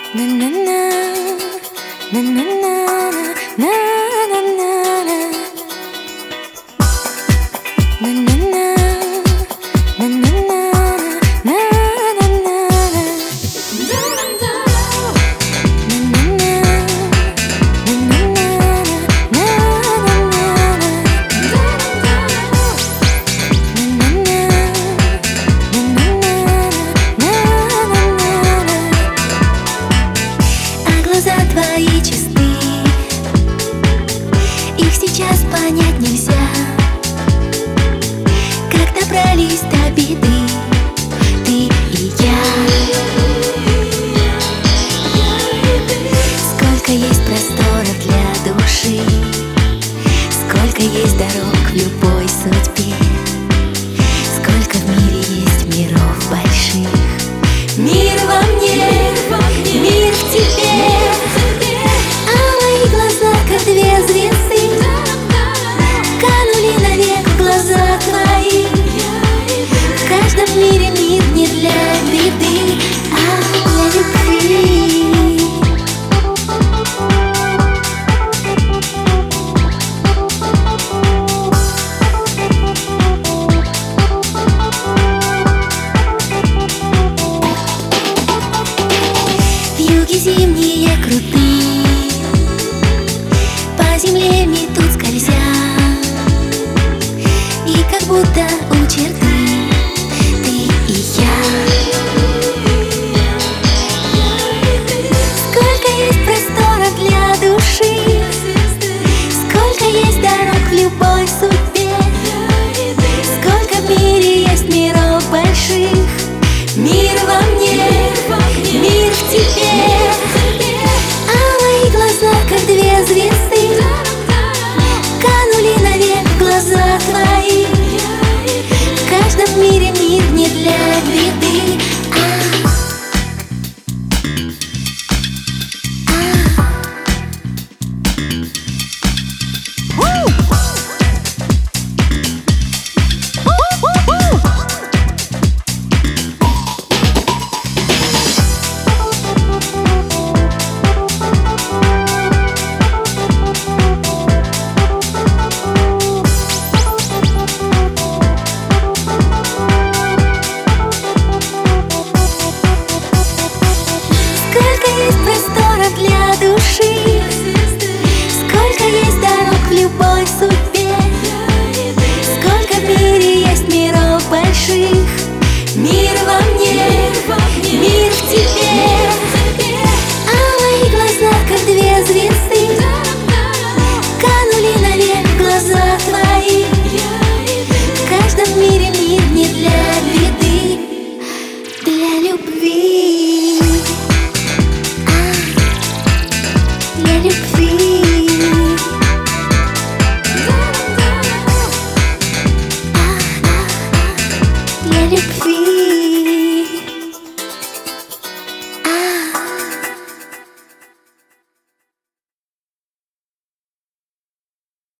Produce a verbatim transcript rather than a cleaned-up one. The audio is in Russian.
Глаза твои чисты, их сейчас понять нельзя. Как добрались до беды ты и я. Сколько есть просторов для души, сколько есть дорог в любой судьбе, сколько в мире есть миров больших. Мир во мне, мир в тебе. Две звезды канули навек в глаза твои. В каждом мире мир не для беды, а для любви. Вьюги зимние крутые, по земле метут скользя, и как будто у черты ты и я. Сколько есть простора для души, сколько есть дорог в любой судьбе, сколько в мире есть миров больших. Мир во мне, мир в тебе. А мои глаза, как две звезды, канули навек в глаза твои. В каждом мире мир не для беды, а